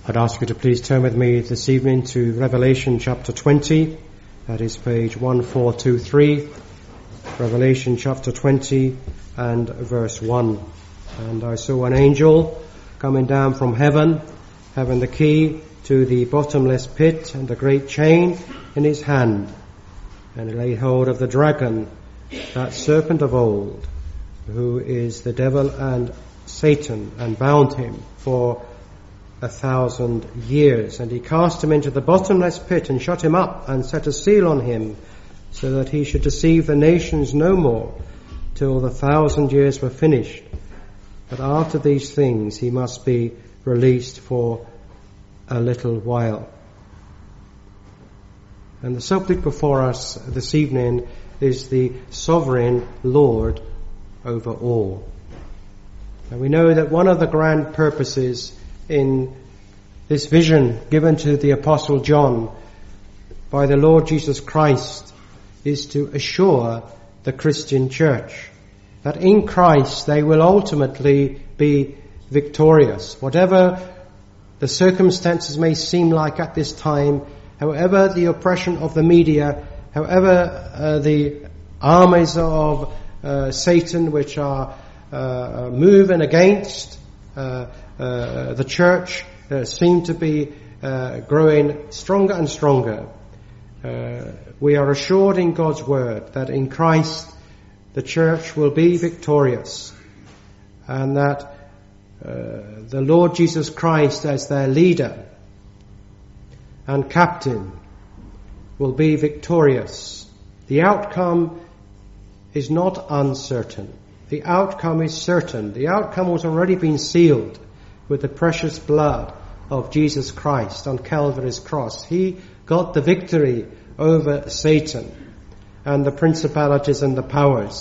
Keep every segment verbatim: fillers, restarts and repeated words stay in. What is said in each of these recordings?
I'd ask you to please turn with me this evening to Revelation chapter twenty. That is page one four two three. Revelation chapter twenty and verse one. And I saw an angel coming down from heaven, having the key to the bottomless pit and a great chain in his hand. And he laid hold of the dragon, that serpent of old, who is the devil and Satan, and bound him for a thousand years. And he cast him into the bottomless pit and shut him up and set a seal on him, so that he should deceive the nations no more till the thousand years were finished. But after these things he must be released for a little while. And the subject before us this evening is the sovereign Lord over all. And we know that one of the grand purposes in this vision given to the Apostle John by the Lord Jesus Christ is to assure the Christian church that in Christ they will ultimately be victorious. Whatever the circumstances may seem like at this time, however the oppression of the media, however uh, the armies of uh, Satan which are uh, moving against uh, Uh, the church uh, seem to be uh, growing stronger and stronger. Uh, we are assured in God's word that in Christ the church will be victorious, and that uh, the Lord Jesus Christ as their leader and captain will be victorious. The outcome is not uncertain. The outcome is certain. The outcome has already been sealed with the precious blood of Jesus Christ on Calvary's cross. He got the victory over Satan and the principalities and the powers.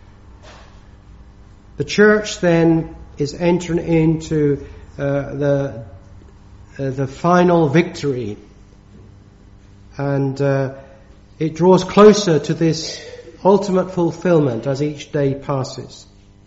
The church then is entering into uh, the uh, the final victory, and uh, it draws closer to this ultimate fulfillment as each day passes.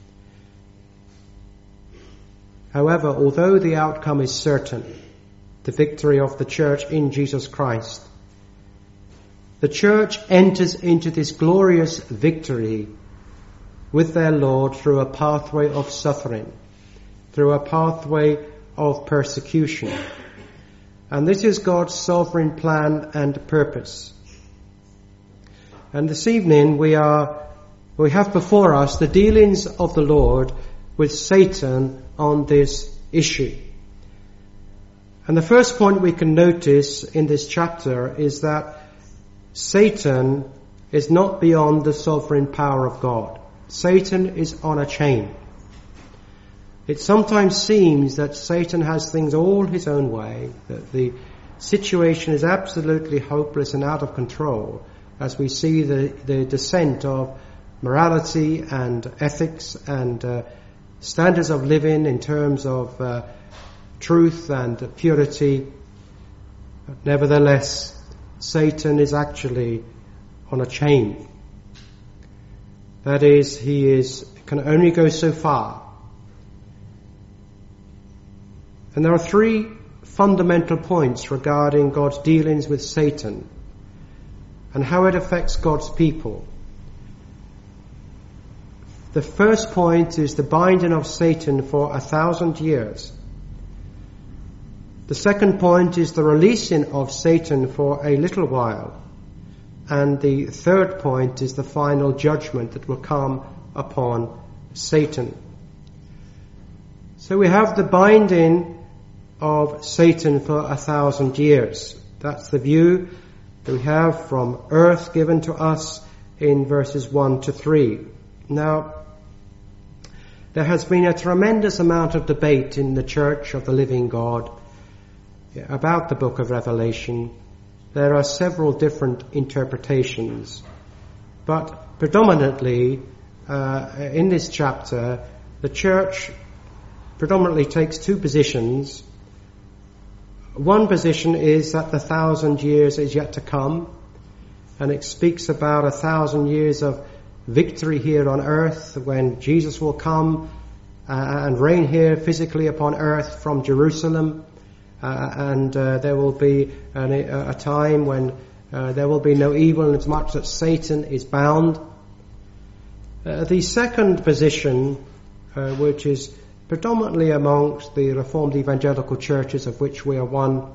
However, although the outcome is certain, the victory of the church in Jesus Christ, the church enters into this glorious victory with their Lord through a pathway of suffering, through a pathway of persecution. And this is God's sovereign plan and purpose. And this evening we are, we have before us the dealings of the Lord with Satan on this issue. And the first point we can notice in this chapter is that Satan is not beyond the sovereign power of God. Satan is on a chain. It sometimes seems that Satan has things all his own way, that the situation is absolutely hopeless and out of control, as we see the, the descent of morality and ethics and uh, standards of living in terms of uh, truth and purity. But nevertheless, Satan is actually on a chain. That is, he is can only go so far. And there are three fundamental points regarding God's dealings with Satan and how it affects God's people. The first point is the binding of Satan for a thousand years. The second point is the releasing of Satan for a little while. And the third point is the final judgment that will come upon Satan. So we have the binding of Satan for a thousand years. That's the view that we have from earth given to us in verses one to three. Now, there has been a tremendous amount of debate in the Church of the Living God about the book of Revelation. There are several different interpretations, but predominantly uh, in this chapter, the Church predominantly takes two positions. One position is that the thousand years is yet to come, and it speaks about a thousand years of victory here on earth when Jesus will come uh, and reign here physically upon earth from Jerusalem, uh, and uh, there will be an, a, a time when uh, there will be no evil in as much that Satan is bound. Uh, the second position, uh, which is predominantly amongst the Reformed evangelical churches of which we are one,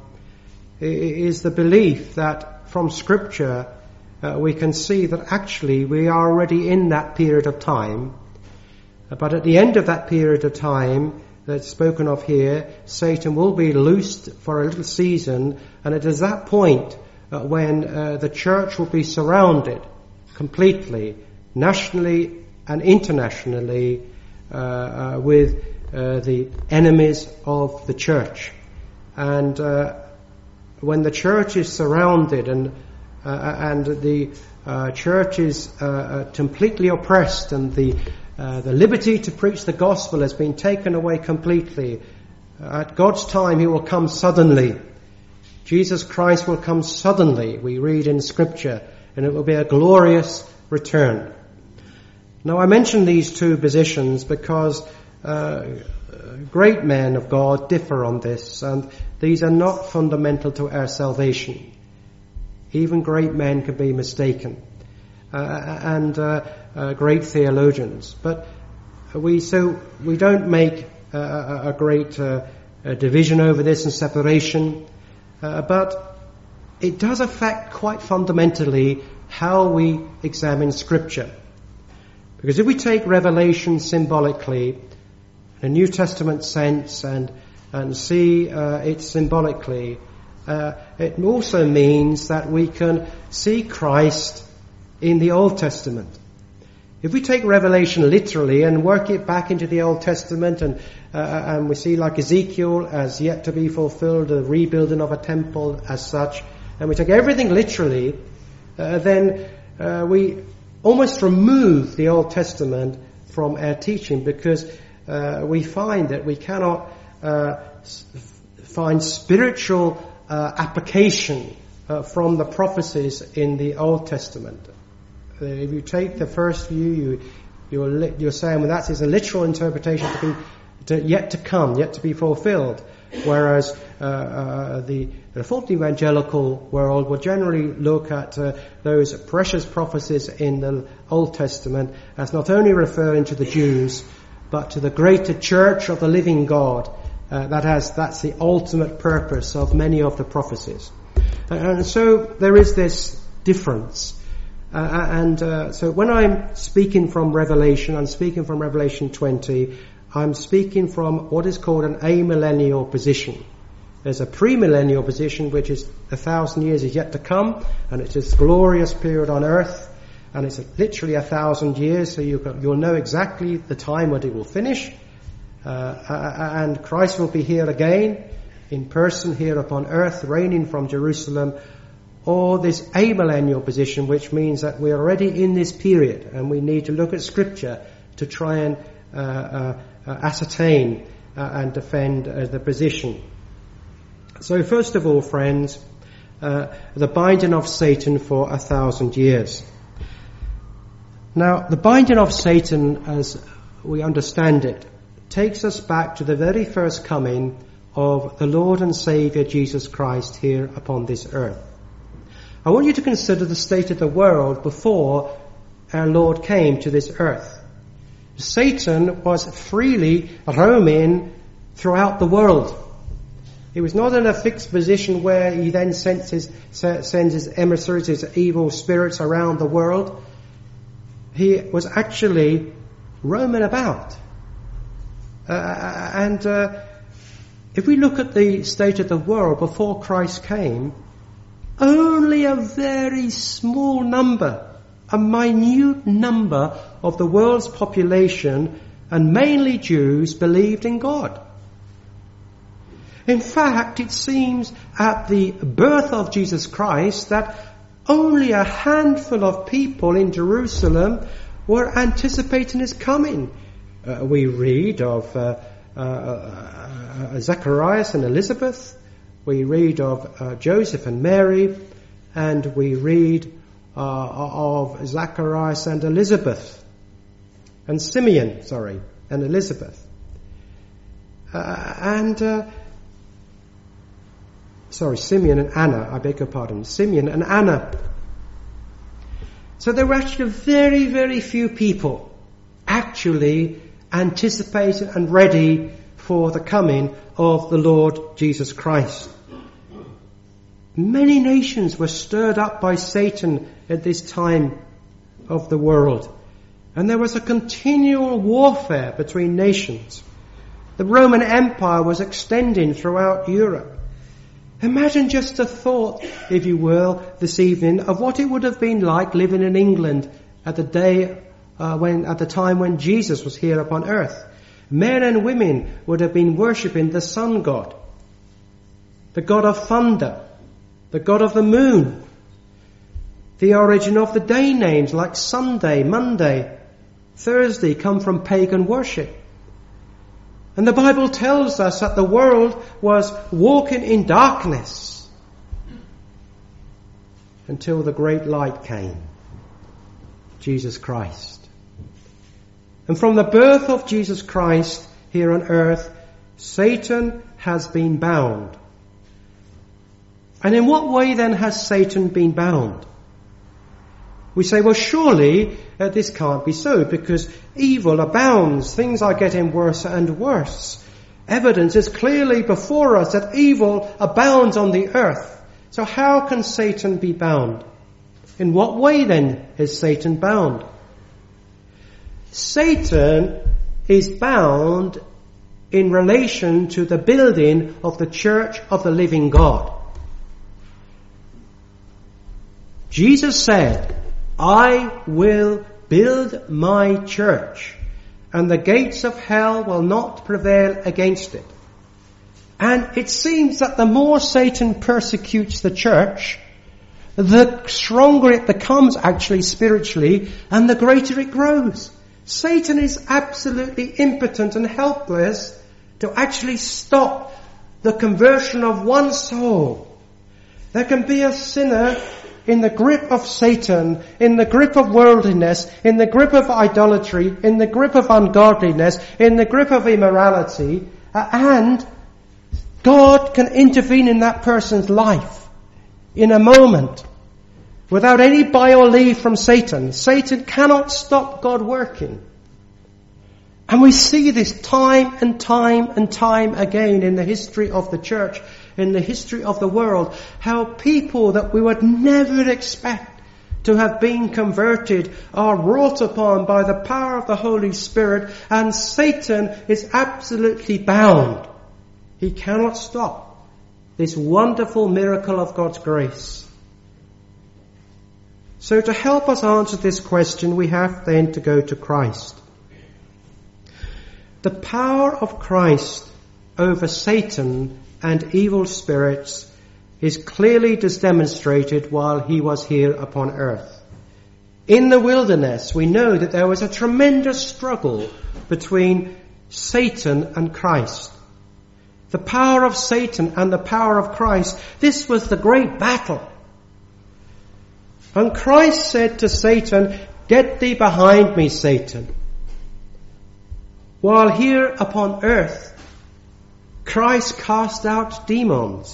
is the belief that from Scripture uh, we can see that actually we are already in that period of time, but at the end of that period of time that's spoken of here, Satan will be loosed for a little season, and it is that point uh, when uh, the church will be surrounded completely, nationally and internationally, uh, uh, with uh, the enemies of the church. And uh, when the church is surrounded and uh, and the uh, church is uh, uh, completely oppressed, and the uh, the liberty to preach the gospel has been taken away completely, at God's time He will come suddenly. Jesus Christ will come suddenly, we read in Scripture, and it will be a glorious return. Now, I mention these two positions because uh, great men of God differ on this, and these are not fundamental to our salvation. Even great men can be mistaken, uh, and uh, uh, great theologians. But we so we don't make uh, a great uh, a division over this and separation, uh, but it does affect quite fundamentally how we examine Scripture. Because if we take Revelation symbolically, in a New Testament sense, and and see uh, it symbolically, uh, it also means that we can see Christ in the Old Testament. If we take Revelation literally and work it back into the Old Testament, and uh, and we see like Ezekiel as yet to be fulfilled, the rebuilding of a temple as such, and we take everything literally, uh, then uh, we almost remove the Old Testament from our teaching, because uh, we find that we cannot uh, find spiritual uh, application uh, from the prophecies in the Old Testament. Uh, if you take the first view, you, you're, you're saying, well, that is a literal interpretation to be to, yet to come, yet to be fulfilled. Whereas uh, uh, the Reformed evangelical world will generally look at uh, those precious prophecies in the Old Testament as not only referring to the Jews, but to the greater church of the living God. Uh, that has that's the ultimate purpose of many of the prophecies. And so there is this difference. Uh, and uh, so when I'm speaking from Revelation, I'm speaking from Revelation twenty, I'm speaking from what is called an amillennial position. There's a premillennial position, which is a thousand years is yet to come, and it's this glorious period on earth, and it's literally a thousand years, so you, you'll know exactly the time when it will finish, uh, and Christ will be here again, in person here upon earth, reigning from Jerusalem, or this amillennial position, which means that we're already in this period, and we need to look at Scripture to try and uh, uh, uh, ascertain uh, and defend uh, the position. So first of all, friends, uh, the binding of Satan for a thousand years. Now, the binding of Satan, as we understand it, takes us back to the very first coming of the Lord and Saviour Jesus Christ here upon this earth. I want you to consider the state of the world before our Lord came to this earth. Satan was freely roaming throughout the world. He was not in a fixed position where he then sends his, sends his emissaries, his evil spirits around the world. He was actually roaming about. Uh, and uh, if we look at the state of the world before Christ came, only a very small number, a minute number of the world's population, and mainly Jews, believed in God. In fact, it seems at the birth of Jesus Christ that only a handful of people in Jerusalem were anticipating his coming. Uh, we read of uh, uh, uh, Zacharias and Elizabeth, we read of uh, Joseph and Mary, and we read uh, of Zacharias and Elizabeth, and Simeon, sorry, and Elizabeth. Uh, and uh, Sorry, Simeon and Anna, I beg your pardon. Simeon and Anna. So there were actually very, very few people actually anticipating and ready for the coming of the Lord Jesus Christ. Many nations were stirred up by Satan at this time of the world. And there was a continual warfare between nations. The Roman Empire was extending throughout Europe. Imagine just a thought, if you will, this evening of what it would have been like living in England at the day uh, when, at the time when Jesus was here upon earth. Men and women would have been worshipping the sun god, the god of thunder, the god of the moon. The origin of the day names like Sunday, Monday, Thursday come from pagan worship. And the Bible tells us that the world was walking in darkness until the great light came, Jesus Christ. And from the birth of Jesus Christ here on earth, Satan has been bound. And in what way then has Satan been bound? We say, well, surely uh, this can't be so, because evil abounds. Things are getting worse and worse. Evidence is clearly before us that evil abounds on the earth. So how can Satan be bound? In what way then is Satan bound? Satan is bound in relation to the building of the church of the living God. Jesus said, I will build my church, and the gates of hell will not prevail against it. And it seems that the more Satan persecutes the church, the stronger it becomes actually spiritually, and the greater it grows. Satan is absolutely impotent and helpless to actually stop the conversion of one soul. There can be a sinner in the grip of Satan, in the grip of worldliness, in the grip of idolatry, in the grip of ungodliness, in the grip of immorality, uh, and God can intervene in that person's life in a moment without any by or leave from Satan. Satan cannot stop God working. And we see this time and time and time again in the history of the church, in the history of the world, how people that we would never expect to have been converted are wrought upon by the power of the Holy Spirit, and Satan is absolutely bound. He cannot stop this wonderful miracle of God's grace. So to help us answer this question, we have then to go to Christ. The power of Christ over Satan and evil spirits is clearly demonstrated while he was here upon earth. In the wilderness, we know that there was a tremendous struggle between Satan and Christ. The power of Satan and the power of Christ, this was the great battle. And Christ said to Satan, "Get thee behind me, Satan." While here upon earth, Christ cast out demons.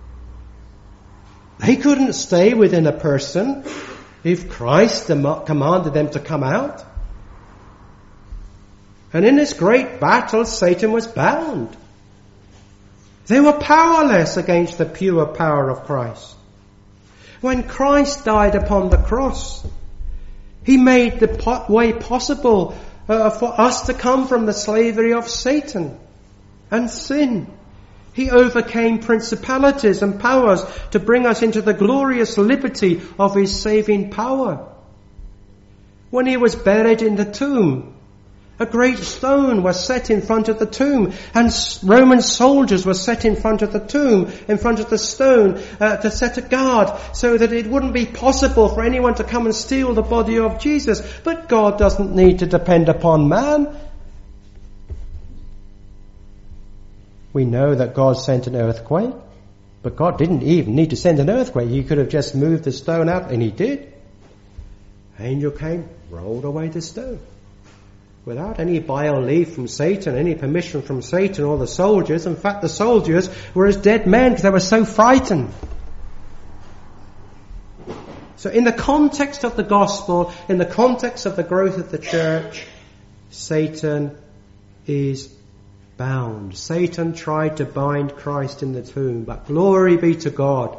They couldn't stay within a person if Christ commanded them to come out. And in this great battle, Satan was bound. They were powerless against the pure power of Christ. When Christ died upon the cross, He made the po- way possible uh, for us to come from the slavery of Satan and sin. He overcame principalities and powers to bring us into the glorious liberty of His saving power. When He was buried in the tomb, a great stone was set in front of the tomb, and Roman soldiers were set in front of the tomb, in front of the stone, uh, to set a guard so that it wouldn't be possible for anyone to come and steal the body of Jesus. But God doesn't need to depend upon man. We know that God sent an earthquake, but God didn't even need to send an earthquake. He could have just moved the stone out, and He did. Angel came, rolled away the stone. without any bio leave from Satan, any permission from Satan or the soldiers. In fact, the soldiers were as dead men because they were so frightened. So in the context of the gospel, in the context of the growth of the church, Satan is bound. Satan tried to bind Christ in the tomb, but glory be to God.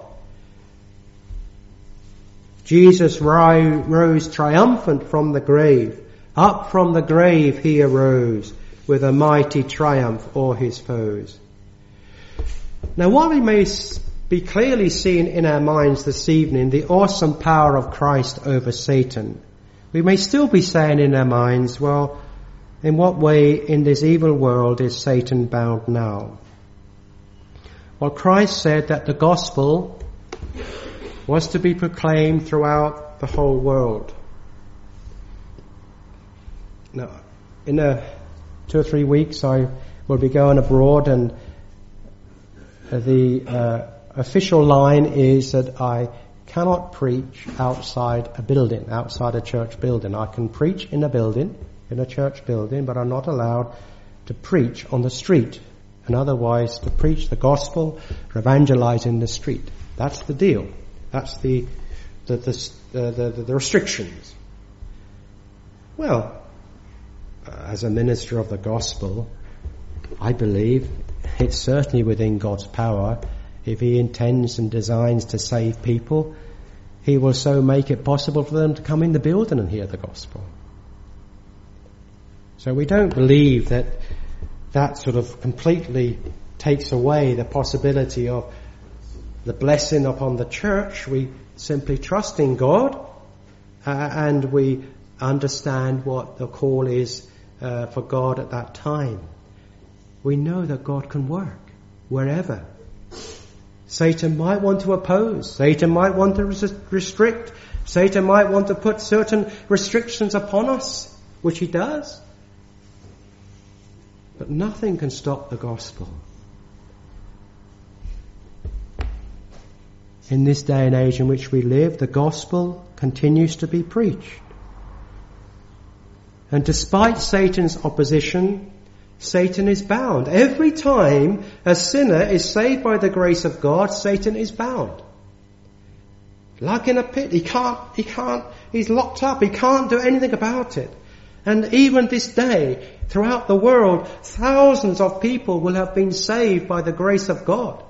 Jesus rose triumphant from the grave. Up from the grave he arose with a mighty triumph o'er his foes. Now, while we may be clearly seen in our minds this evening the awesome power of Christ over Satan, we may still be saying in our minds, well, in what way in this evil world is Satan bound now? Well, Christ said that the gospel was to be proclaimed throughout the whole world. Now, in a two or three weeks I will be going abroad, and the uh, official line is that I cannot preach outside a building, outside a church building. I can preach in a building, in a church building, but I'm not allowed to preach on the street, and otherwise to preach the gospel or evangelize in the street. That's the deal. That's the the the, the, the, the restrictions. Well, as a minister of the gospel, I believe it's certainly within God's power. If he intends and designs to save people, he will so make it possible for them to come in the building and hear the gospel. So we don't believe that that sort of completely takes away the possibility of the blessing upon the church. We simply trust in God, uh, and we understand what the call is uh, for God at that time. We know that God can work wherever. Satan might want to oppose. Satan might want to res- restrict. Satan might want to put certain restrictions upon us, which he does. But nothing can stop the gospel. In this day and age in which we live, the gospel continues to be preached. And despite Satan's opposition, Satan is bound. Every time a sinner is saved by the grace of God, Satan is bound. Like in a pit, he can't, he can't, he's locked up, he can't do anything about it. And even this day, throughout the world, thousands of people will have been saved by the grace of God.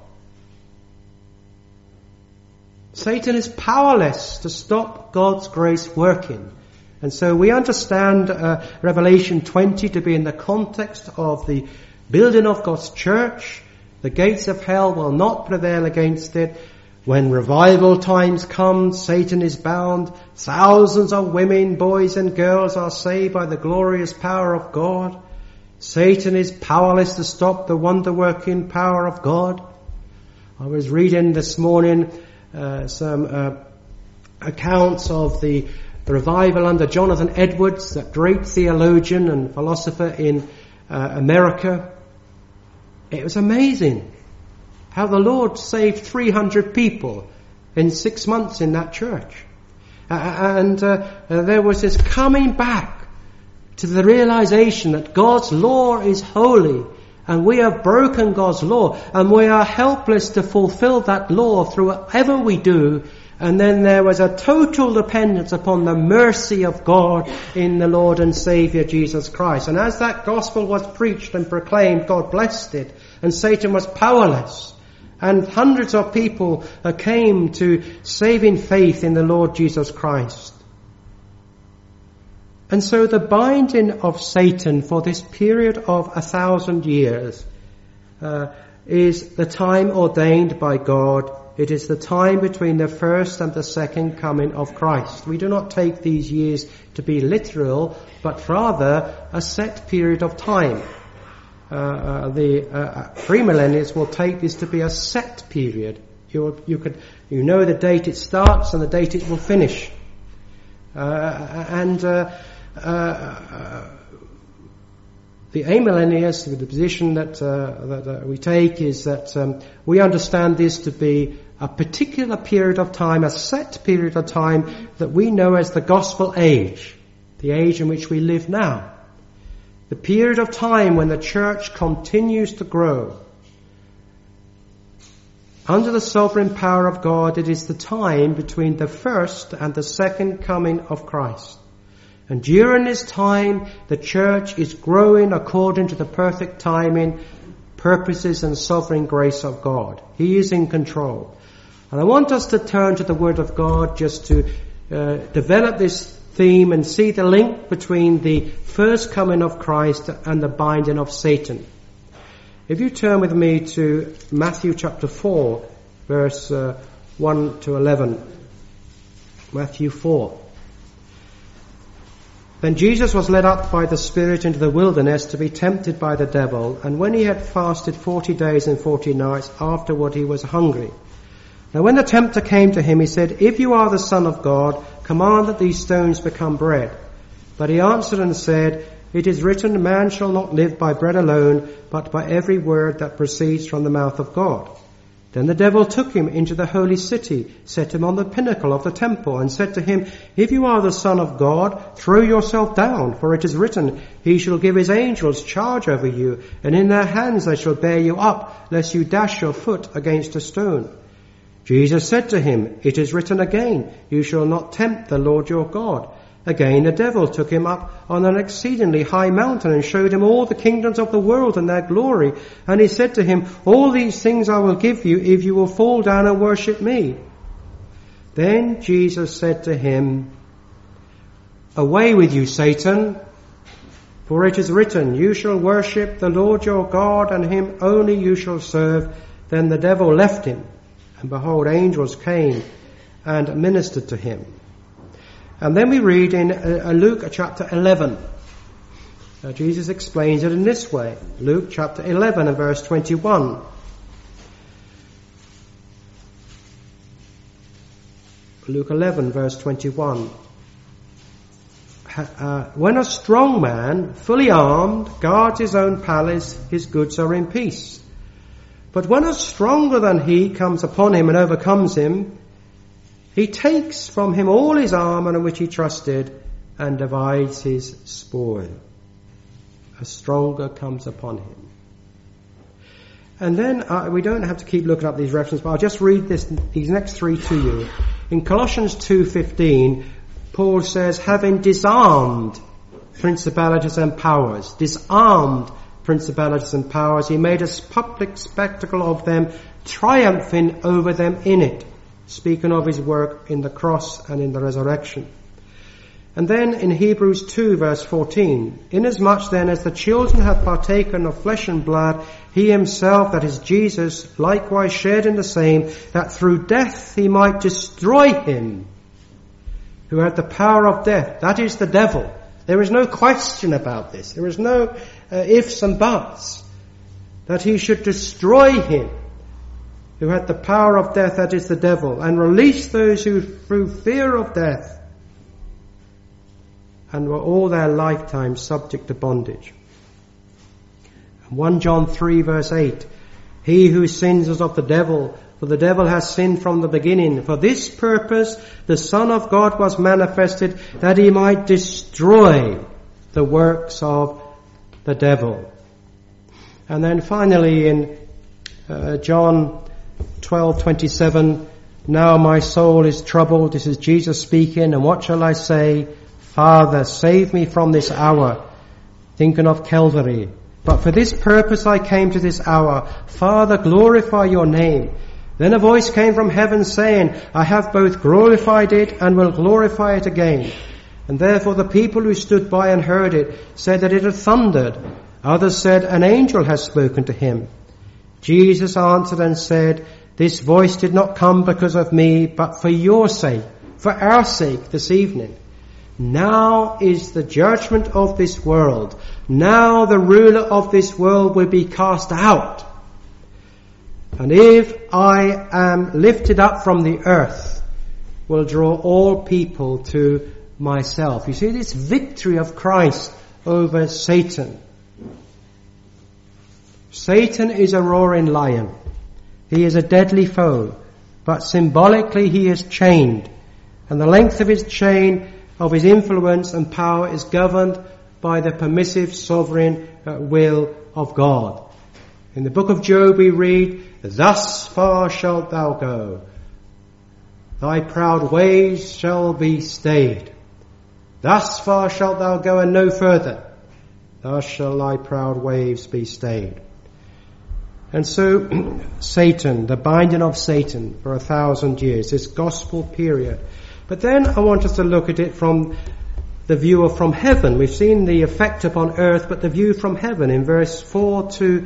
Satan is powerless to stop God's grace working. And so we understand uh, Revelation twenty to be in the context of the building of God's church. The gates of hell will not prevail against it. When revival times come, Satan is bound. Thousands of women, boys and girls are saved by the glorious power of God. Satan is powerless to stop the wonder-working power of God. I was reading this morning uh, some uh, accounts of the revival under Jonathan Edwards, that great theologian and philosopher in uh, America. It was amazing how the Lord saved three hundred people in six months in that church. Uh, and uh, uh, there was this coming back to the realization that God's law is holy, and we have broken God's law, and we are helpless to fulfill that law through whatever we do. And then there was a total dependence upon the mercy of God in the Lord and Saviour Jesus Christ. And as that gospel was preached and proclaimed, God blessed it, and Satan was powerless. And hundreds of people uh, came to saving faith in the Lord Jesus Christ. And so the binding of Satan for this period of a thousand years uh, is the time ordained by God. It is the time between the first and the second coming of Christ. We do not take these years to be literal, but rather a set period of time. Uh, uh, the uh, premillennialists will take this to be a set period. You, you could, you know the date it starts and the date it will finish. Uh, and uh, uh, uh, the amillennialists, the position that, uh, that uh, we take is that um, we understand this to be a particular period of time, a set period of time that we know as the gospel age, the age in which we live now. the period of time when the church continues to grow. Under the sovereign power of God, it is the time between the first and the second coming of Christ. And during this time, the church is growing according to the perfect timing, purposes and sovereign grace of God. He is in control. And I want us to turn to the Word of God just to uh, develop this theme and see the link between the first coming of Christ and the binding of Satan. If you turn with me to Matthew chapter four, verse uh, one to eleven. Matthew four. Then Jesus was led up by the Spirit into the wilderness to be tempted by the devil, and when he had fasted forty days and forty nights, afterward he was hungry. Now when the tempter came to him, he said, "If you are the Son of God, command that these stones become bread." But he answered and said, "It is written, man shall not live by bread alone, but by every word that proceeds from the mouth of God." Then the devil took him into the holy city, set him on the pinnacle of the temple, and said to him, "If you are the Son of God, throw yourself down, for it is written, he shall give his angels charge over you, and in their hands they shall bear you up, lest you dash your foot against a stone." Jesus said to him, "It is written again, you shall not tempt the Lord your God." Again the devil took him up on an exceedingly high mountain and showed him all the kingdoms of the world and their glory. And he said to him, "All these things I will give you if you will fall down and worship me." Then Jesus said to him, "Away with you, Satan, for it is written, you shall worship the Lord your God, and him only you shall serve." Then the devil left him, and behold, angels came and ministered to him. And then we read in uh, Luke chapter eleven. Uh, Jesus explains it in this way. Luke chapter eleven and verse twenty-one. Luke eleven verse twenty-one. Uh, when a strong man, fully armed, guards his own palace, his goods are in peace. But when a stronger than he comes upon him and overcomes him, he takes from him all his armor in which he trusted and divides his spoil. A stronger comes upon him. And then uh, we don't have to keep looking up these references, but I'll just read this, these next three to you. In Colossians two fifteen, Paul says, having disarmed principalities and powers, disarmed principalities and powers, he made a public spectacle of them, triumphing over them in it, speaking of his work in the cross and in the resurrection. And then in Hebrews two verse fourteen, inasmuch then as the children have partaken of flesh and blood, he himself, that is Jesus, likewise shared in the same, that through death he might destroy him who had the power of death, that is the devil. There is no question about this. There is no uh, ifs and buts. That he should destroy him who had the power of death, that is the devil, and release those who through fear of death and were all their lifetime subject to bondage. First John three verse eight, he who sins is of the devil, for the devil has sinned from the beginning. For this purpose the Son of God was manifested, that he might destroy the works of the devil. And then finally in uh, John twelve twenty-seven, now my soul is troubled. This is Jesus speaking, and what shall I say? Father, save me from this hour. Thinking of Calvary. But for this purpose I came to this hour. Father, glorify your name. Then a voice came from heaven saying, I have both glorified it and will glorify it again. And therefore the people who stood by and heard it said that it had thundered. Others said, an angel has spoken to him. Jesus answered and said, this voice did not come because of me, but for your sake, for our sake this evening. Now is the judgment of this world. Now the ruler of this world will be cast out. And if I am lifted up from the earth, will draw all people to myself. You see this victory of Christ over Satan. Satan is a roaring lion. He is a deadly foe, but symbolically he is chained. And the length of his chain, of his influence and power, is governed by the permissive sovereign uh, will of God. In the book of Job we read, "Thus far shalt thou go. Thy proud ways shall be stayed. Thus far shalt thou go and no further. Thus shall thy proud waves be stayed." And so Satan, the binding of Satan for a thousand years, this gospel period. But then I want us to look at it from the view of from heaven. We've seen the effect upon earth, but the view from heaven in verse four to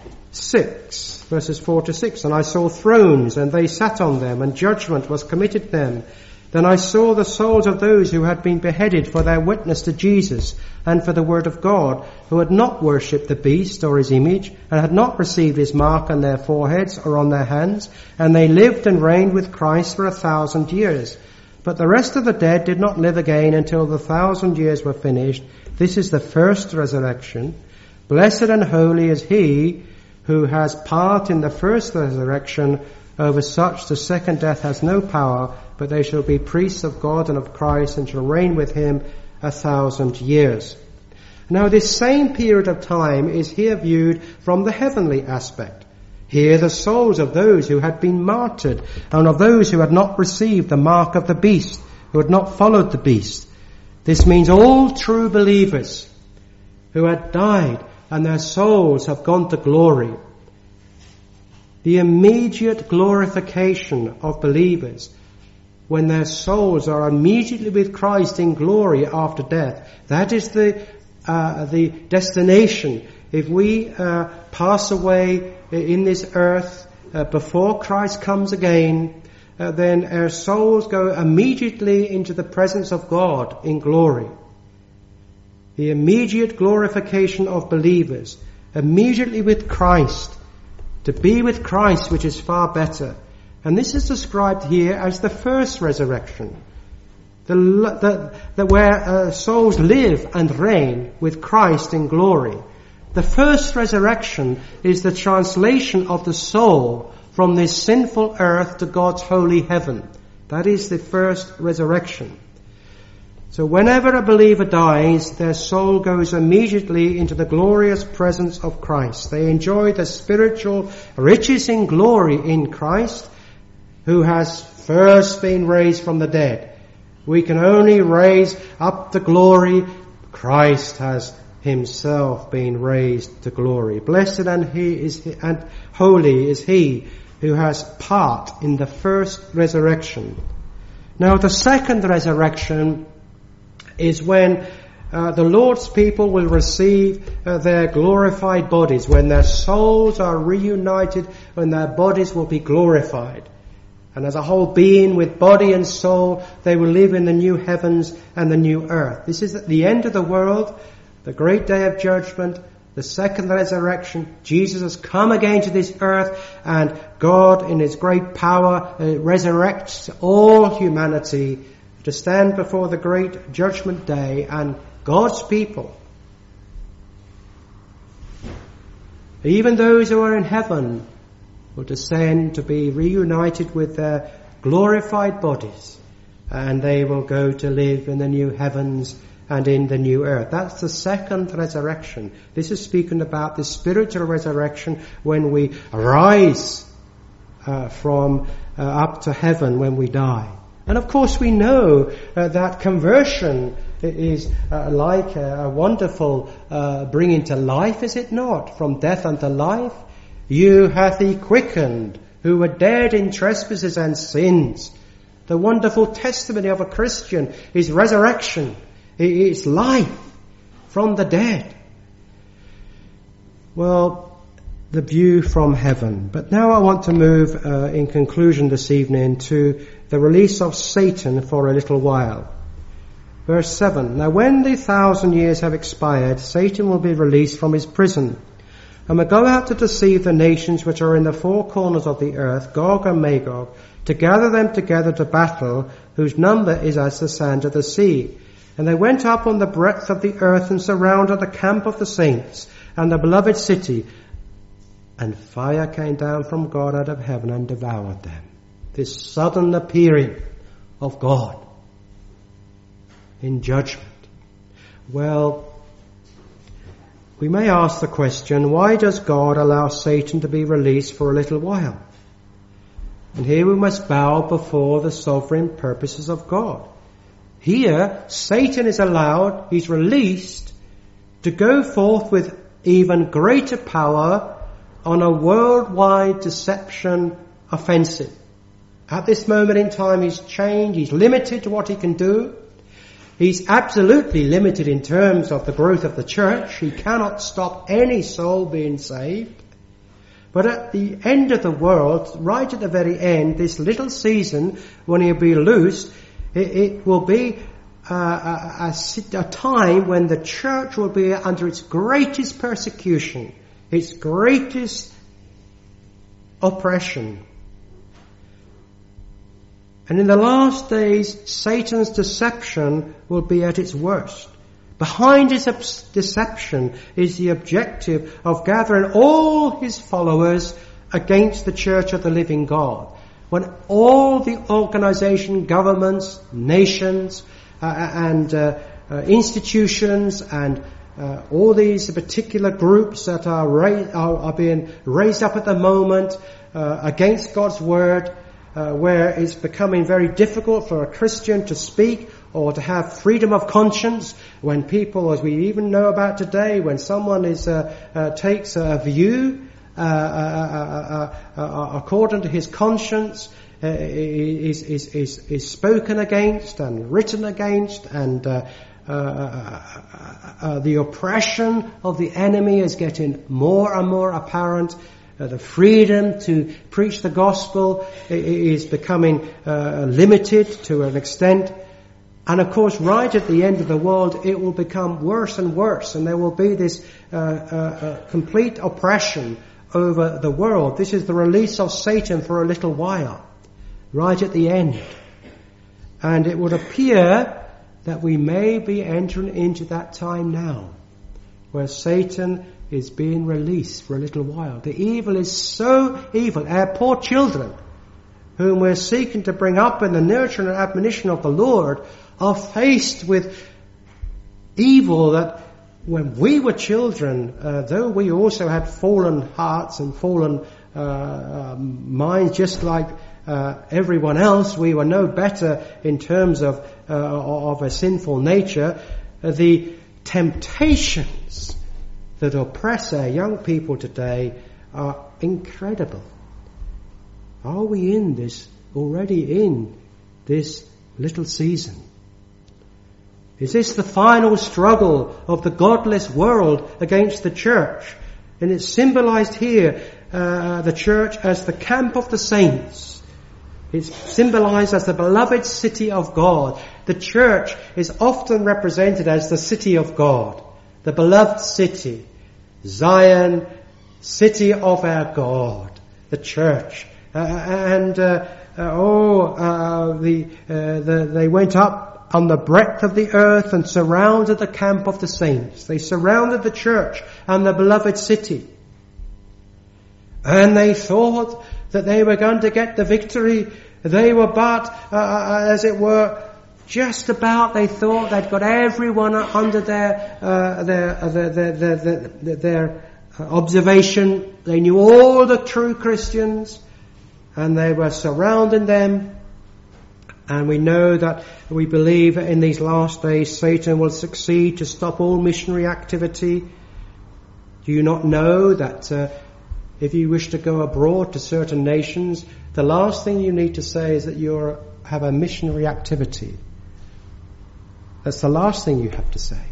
six, verses four to six. "And I saw thrones, and they sat on them, and judgment was committed to them. Then I saw the souls of those who had been beheaded for their witness to Jesus and for the word of God, who had not worshipped the beast or his image, and had not received his mark on their foreheads or on their hands. And they lived and reigned with Christ for a thousand years. But the rest of the dead did not live again until the thousand years were finished. This is the first resurrection. Blessed and holy is he who has part in the first resurrection. Over such the second death has no power, but they shall be priests of God and of Christ, and shall reign with him a thousand years." Now this same period of time is here viewed from the heavenly aspect. Here the souls of those who had been martyred, and of those who had not received the mark of the beast, who had not followed the beast. This means all true believers who had died and their souls have gone to glory. The immediate glorification of believers, when their souls are immediately with Christ in glory after death, that is the uh, the destination. If we uh, pass away in this earth uh, before Christ comes again, uh, then our souls go immediately into the presence of God in glory. The immediate glorification of believers, immediately with Christ, to be with Christ, which is far better. And this is described here as the first resurrection. The, the, the where uh, souls live and reign with Christ in glory. The first resurrection is the translation of the soul from this sinful earth to God's holy heaven. That is the first resurrection. So whenever a believer dies, their soul goes immediately into the glorious presence of Christ. They enjoy the spiritual riches in glory in Christ, who has first been raised from the dead. We can only raise up to glory. Christ has himself been raised to glory. Blessed and he is and holy is he who has part in the first resurrection. Now the second resurrection is when uh, the Lord's people will receive uh, their glorified bodies, when their souls are reunited, when their bodies will be glorified. And as a whole being with body and soul, they will live in the new heavens and the new earth. This is at the end of the world, the great day of judgment, the second resurrection. Jesus has come again to this earth, and God in his great power uh, resurrects all humanity to stand before the great judgment day, and God's people, even those who are in heaven, will descend to be reunited with their glorified bodies, and they will go to live in the new heavens and in the new earth. That's the second resurrection. This is speaking about the spiritual resurrection when we rise uh, from uh, up to heaven when we die. And of course we know uh, that conversion is uh, like a, a wonderful uh, bringing to life, is it not? From death unto life. You hath he quickened who were dead in trespasses and sins. The wonderful testimony of a Christian is resurrection. It is life from the dead. Well, the view from heaven. But now I want to move uh, in conclusion this evening to the release of Satan for a little while. Verse seven. Now when the thousand years have expired, Satan will be released from his prison, and will go out to deceive the nations which are in the four corners of the earth, Gog and Magog, to gather them together to battle, whose number is as the sand of the sea. And they went up on the breadth of the earth and surrounded the camp of the saints and the beloved city. And fire came down from God out of heaven and devoured them. This sudden appearing of God in judgment. Well, we may ask the question, why does God allow Satan to be released for a little while? And here we must bow before the sovereign purposes of God. Here, Satan is allowed, he's released to go forth with even greater power on a worldwide deception offensive. At this moment in time, he's chained, he's limited to what he can do. He's absolutely limited in terms of the growth of the church. He cannot stop any soul being saved. But at the end of the world, right at the very end, this little season, when he'll be loosed, it, it will be uh, a, a, a time when the church will be under its greatest persecution, its greatest oppression. And in the last days, Satan's deception will be at its worst. Behind his deception is the objective of gathering all his followers against the church of the living God. When all the organization, governments, nations, uh, and uh, uh, institutions and uh, all these particular groups that are, ra- are, are being raised up at the moment uh, against God's word, uh, where it's becoming very difficult for a Christian to speak or to have freedom of conscience, when people, as we even know about today, when someone is uh, uh, takes a view uh, uh, uh, uh, uh, according to his conscience, uh, is, is is is spoken against and written against, and uh, uh, uh, uh, the oppression of the enemy is getting more and more apparent. Uh, the freedom to preach the gospel is becoming uh, limited to an extent. And of course, right at the end of the world, it will become worse and worse, and there will be this uh, uh, uh, complete oppression over the world. This is the release of Satan for a little while, right at the end. And it would appear that we may be entering into that time now, where Satan is being released for a little while. The evil is so evil. Our poor children, whom we're seeking to bring up in the nurture and admonition of the Lord, are faced with evil that when we were children, uh, though we also had fallen hearts and fallen uh, um, minds just like uh, everyone else, we were no better in terms of uh, of a sinful nature. Uh, the temptations that oppress our young people today are incredible. Are we in this, already in this little season? Is this the final struggle of the godless world against the church? And it's symbolized here, uh, the church as the camp of the saints. It's symbolized as the beloved city of God. The church is often represented as the city of God, the beloved city, Zion, city of our God, the church. Uh, and uh, uh, oh, uh, the, uh, the they went up on the breadth of the earth and surrounded the camp of the saints. They surrounded the church and the beloved city. And they thought that they were going to get the victory. They were but, uh, as it were, just about, they thought they'd got everyone under their, uh, their, uh, their, their, their, their, their observation. They knew all the true Christians, and they were surrounding them. And we know that we believe in these last days Satan will succeed to stop all missionary activity. Do you not know that uh, if you wish to go abroad to certain nations, the last thing you need to say is that you have a missionary activity? That's the last thing you have to say.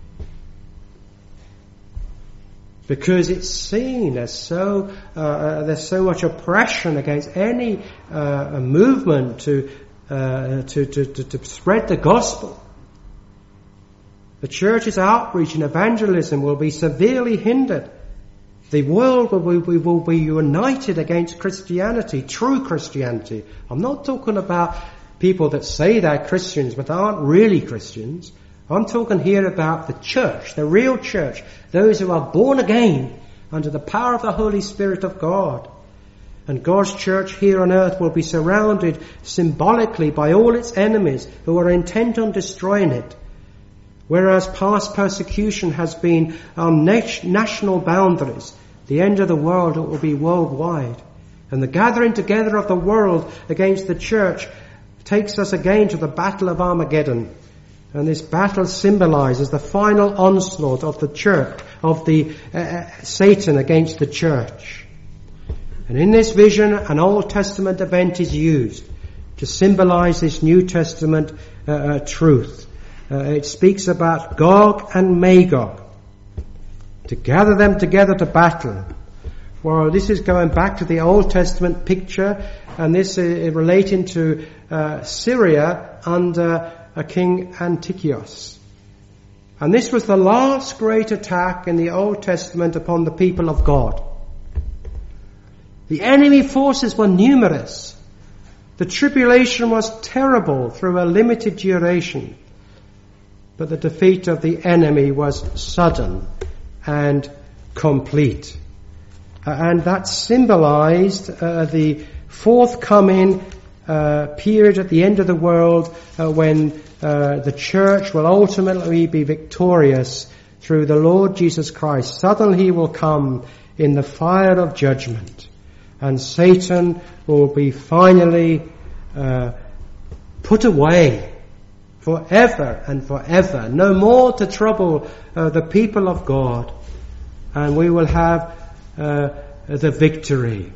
Because it's seen as so, uh, there's so much oppression against any uh, movement to Uh, to, to, to, to spread the gospel. The church's outreach and evangelism will be severely hindered. The world will be, will be united against Christianity, true Christianity. I'm not talking about people that say they're Christians but aren't really Christians. I'm talking here about the church, the real church, those who are born again under the power of the Holy Spirit of God. And God's church here on earth will be surrounded symbolically by all its enemies who are intent on destroying it. Whereas past persecution has been on national boundaries, the end of the world, it will be worldwide. And the gathering together of the world against the church takes us again to the battle of Armageddon. And this battle symbolizes the final onslaught of the church, of the uh, Satan against the church. And in this vision, an Old Testament event is used to symbolize this New Testament uh, uh, truth. Uh, it speaks about Gog and Magog, to gather them together to battle. Well, this is going back to the Old Testament picture, and this is relating to uh, Syria under a King Antiochus. And this was the last great attack in the Old Testament upon the people of God. The enemy forces were numerous. The tribulation was terrible through a limited duration. But the defeat of the enemy was sudden and complete. Uh, and that symbolized uh, the forthcoming uh, period at the end of the world uh, when uh, the church will ultimately be victorious through the Lord Jesus Christ. Suddenly he will come in the fire of judgment, and Satan will be finally uh, put away forever and forever, no more to trouble uh, the people of God, and we will have uh, the victory.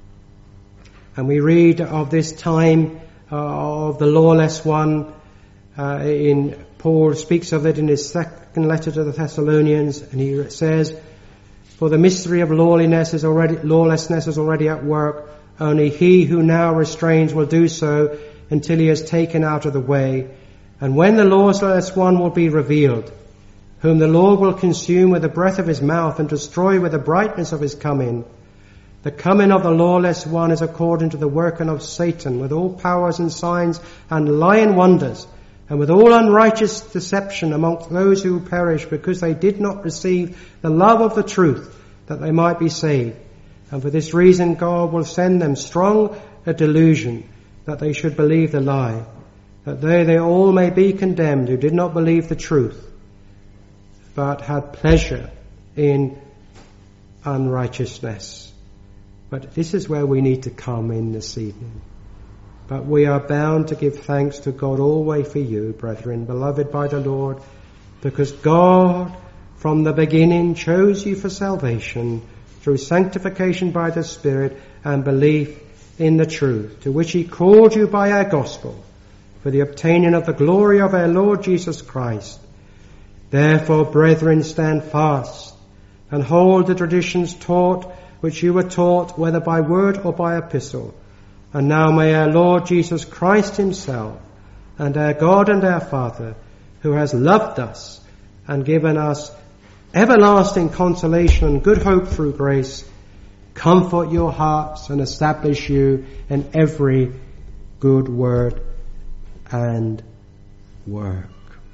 And we read of this time uh, of the lawless one uh, in Paul speaks of it in his second letter to the Thessalonians, and he says, "For the mystery of lawlessness is already lawlessness is already at work. Only he who now restrains will do so until he is taken out of the way. And when the lawless one will be revealed, whom the Lord will consume with the breath of his mouth and destroy with the brightness of his coming. The coming of the lawless one is according to the working of Satan, with all powers and signs and lying wonders, and with all unrighteous deception amongst those who perish, because they did not receive the love of the truth, that they might be saved. And for this reason God will send them strong a delusion, that they should believe the lie, that they, they all may be condemned who did not believe the truth, but had pleasure in unrighteousness." But this is where we need to come in this evening. But we are bound to give thanks to God always for you, brethren, beloved by the Lord, because God from the beginning chose you for salvation through sanctification by the Spirit and belief in the truth, to which he called you by our gospel, for the obtaining of the glory of our Lord Jesus Christ. Therefore, brethren, stand fast and hold the traditions taught, which you were taught, whether by word or by epistle. And now may our Lord Jesus Christ himself, and our God and our Father, who has loved us and given us everlasting consolation and good hope through grace, comfort your hearts and establish you in every good word and work.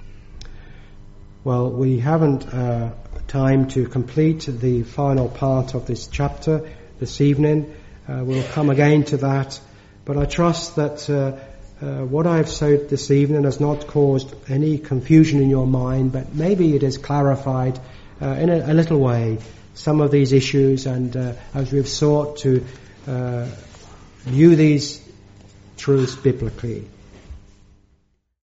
Well, we haven't uh, time to complete the final part of this chapter this evening. Uh, we'll come again to that. But I trust that uh, uh, what I've said this evening has not caused any confusion in your mind, but maybe it has clarified uh, in a, a little way some of these issues, and uh, as we've sought to uh, view these truths biblically.